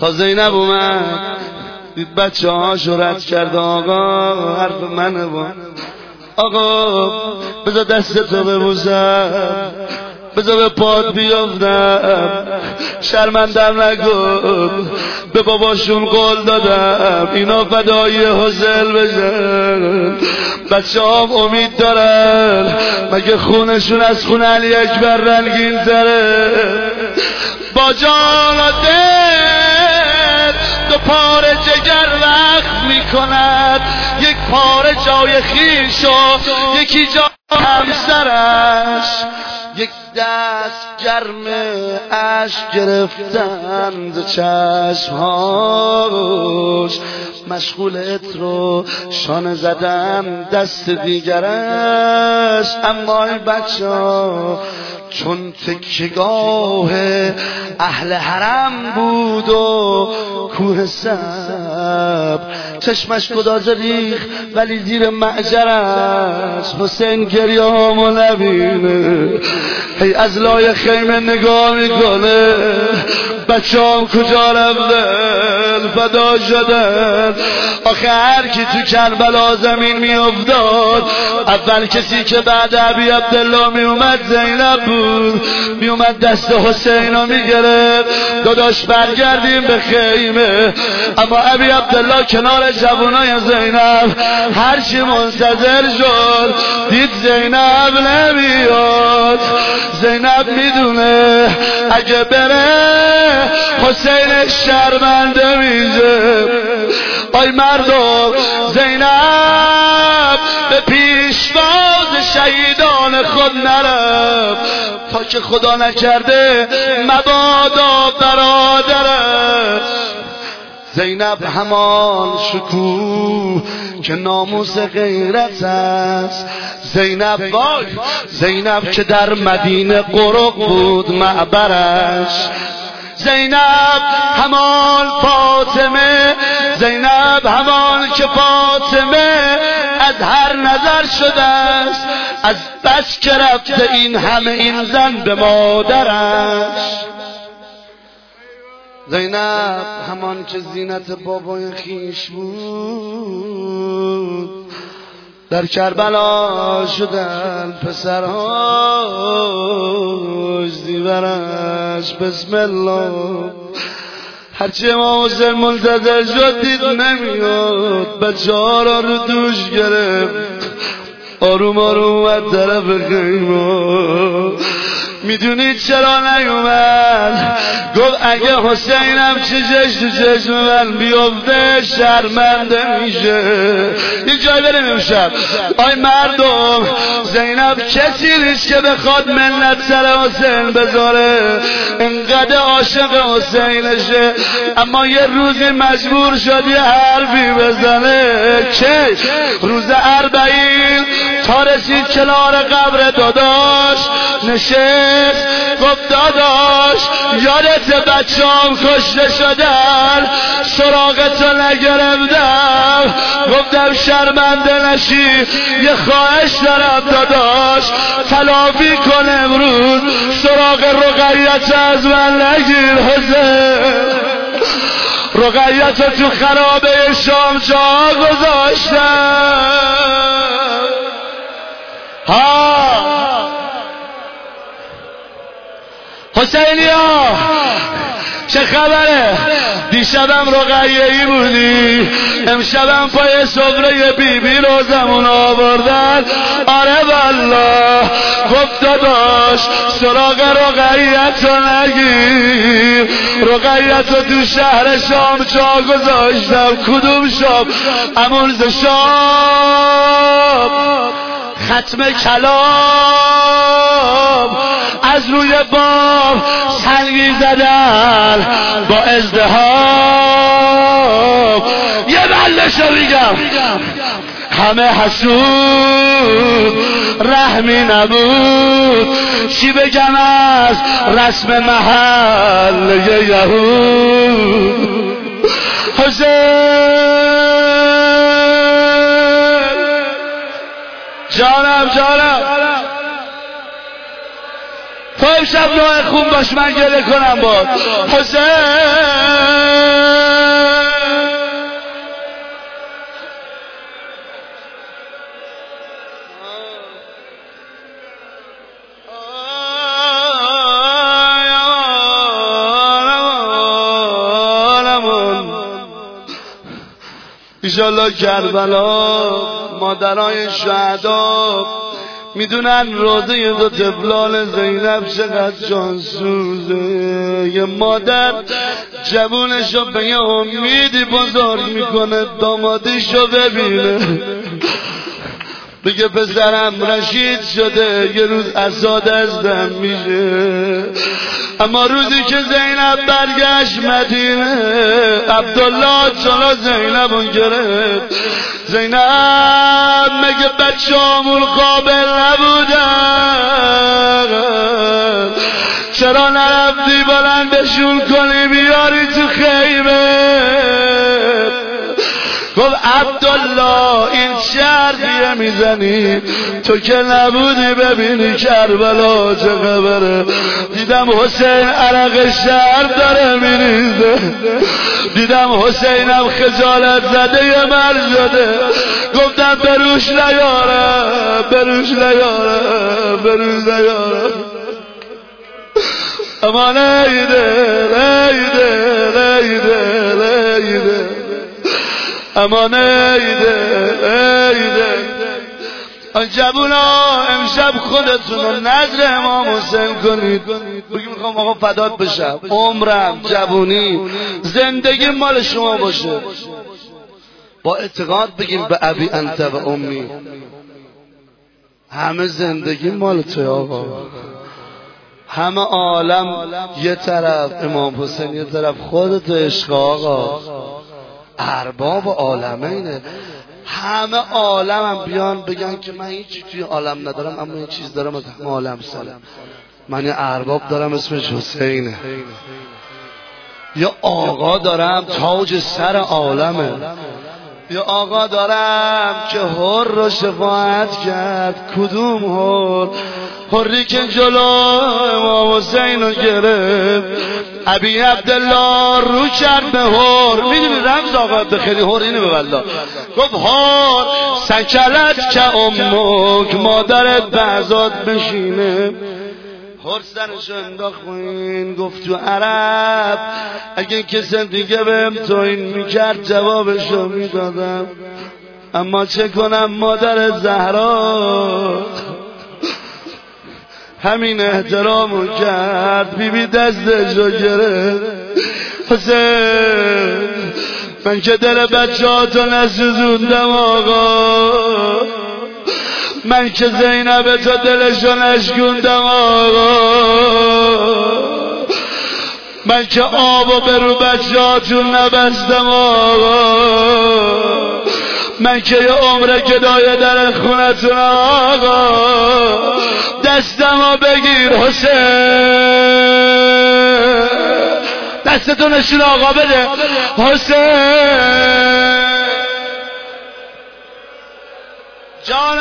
تا زینب اومد دید بچه هاشو رد کرد. آقا حرف منه با آقا بذار دستتو ببوسم، بذار به پات بیافتم، شرمندم نکن، به باباشون قول دادم اینا فدای حسین بشن. بچه هم امید دارن، مگه خونشون از خون علی اکبر رنگین تره؟ با جان و دل دو پاره جگر وقت میکند، یک پاره جای خیش و یکی جای همسرش. یک دست گرم اشک گرفتن ز چشمهاش، مشغولت رو شانه زدن دست دیگرش. اما این بچه ها چون تکیگاه اهل حرم بود و کوه صبر، چشمش گدازه ریخ ولی زیر معجرش حسین گریه هامو نبینه. هی از لای خیمه نگاه میکنه بچه هم کجا رفتن، فدا شدن. آخه هر کی تو کربلا زمین میافتاد، اول کسی که بعد ابی عبدالله میومد زینب بود. میومد دست حسین رو میگرفت، داداش برگردیم به خیمه. اما ابی عبدالله کنار جوانای زینب هرچی منتظر شد دید زینب نمیاد. زینب میدونه اگه بره حسین شرمنده میشه. آی مردم، زینب به پیشواز شهیدان خود نرفت تا که خدا نکرده مبادا برادرش. زینب همان شکوه که ناموس غیرت است. زینب وای، زینب که در مدینه قرق بود معبرش. زینب همان فاطمه، زینب همان که فاطمه از هر نظر شده است. از بس که رفته این همه این زن به مادرش. زینب همان که زینت بابای خیش بود. در کربلا شدن پسرهاش دیورش بسم الله. هرچی امام حسین منتظر شد دید نمیاد، بچه ها را رو دوش گرفت، آروم آروم اومد طرف خیمه. میدونید چرا نیومد؟ گفت اگه حسینم چشش تو چشم من بیفته شرمنده میشه. یه جای بریم امشب. آی مردم، زینب کسی نیست که بخواد ملت سر حسین بذاره، انقدر عاشق حسینشه. اما یه روزی مجبور شد یه حرفی بزنه. که روز 40 تا رسید کنار قبر داداش نشست. گفت داداش یادت بچه‌ام کشته شدن، سراغتو نگرفتم. گفتم شرمنده نشی، یه خواهش دارم داداش، تلافی کن امروز، سراغ رقیت از من نگیر. حسین رقیتو تو خرابه شام جا گذاشتم. حسینیا چه خبره؟ دیشبم رقیه‌ای بودی، امشبم پای سفره بیبی روزمون آوردن. آره والله. گفت داداش سراغ رقیتو نگیر، رقیتو تو شهر شام جا گذاشتم. کدوم شام؟ امون ز شام ختم کلام از روی بام سنگی زدن با ازدحام. یه بلشو میگم، همه حسود رحمی نبود. چی بگم از رسم محل یهود؟ حسین جانم تو امشب نوع خون باش، من گله کنم باد. حسین ایشالله کربلا مادرای شهدا میدونن روزه دو طفلان زینب چقدر جانسوزه. یه مادر جوونشو به یه امیدی بزرگ میکنه دامادیشو ببینه، بگه پسرم رشید شده یه روز اساد از دم میشه. اما روزی که زینب برگشت مدینه عبدالله چلا زینبو گرفت. زینب مگه بچه همون قابل نبودن؟ چرا نرفتی بلندشون کنی بیاری تو خیمه؟ گفت عبدالله این چه حرفیه میزنی؟ تو که نبودی ببینی کربلا چه خبره؟ دیدم حسین عرق شهر داره میریزه، دیدم حسینم خجالت زده یه مرد شده. گفتم بروش نیارم، بروش نیارم، بروش نیارم. اما نیده نیده نیده نیده، اما نیده. جوونا امشب خودتون رو نذر امام حسین کنید. بگیم میخوام آقا فدات بشم، عمرم جوونی زندگی مال شما باشه. با اعتقاد بگیم به ابی انت و امی، همه زندگی مال توی آقا، همه عالم یه طرف، امام حسین یه طرف، خودت عشق آقا، ارباب عالمینه. همه عالم هم بیان بگن که من هیچی توی عالم ندارم اما یه چیز دارم از همه عالم سالم، من یه ارباب دارم اسمش حسینه، یا آقا دارم تاج سر عالمه، یا آقا دارم که حر رو شفاعت کرد. کدوم حر؟ حری که جلو امام حسین رو گرفت، ابی عبدالله رو کرد به حر. میدونی رمز آقا خیلی حر اینه به والله. گفت حر سکلت که امک، مادرت بعضات بشینه. حر سرشو انداخت این گفت تو عرب اگه کسی دیگه بهم توهین میکرد جوابشو میدادم، اما چه کنم مادر زهرا همین احترامو کرد. بیبی دستشو گرفت، حسین من که دل بچه‌هاتو نسوزوندم آقا، من که زینب تو دلشو نشکوندم آقا، من که آبو به رو بچه‌هاتون نبستم آقا، من که یه عمر گدای در خونتون آقا، دستمو بگیر حسین، دستتو نشون آقا بده حسین جان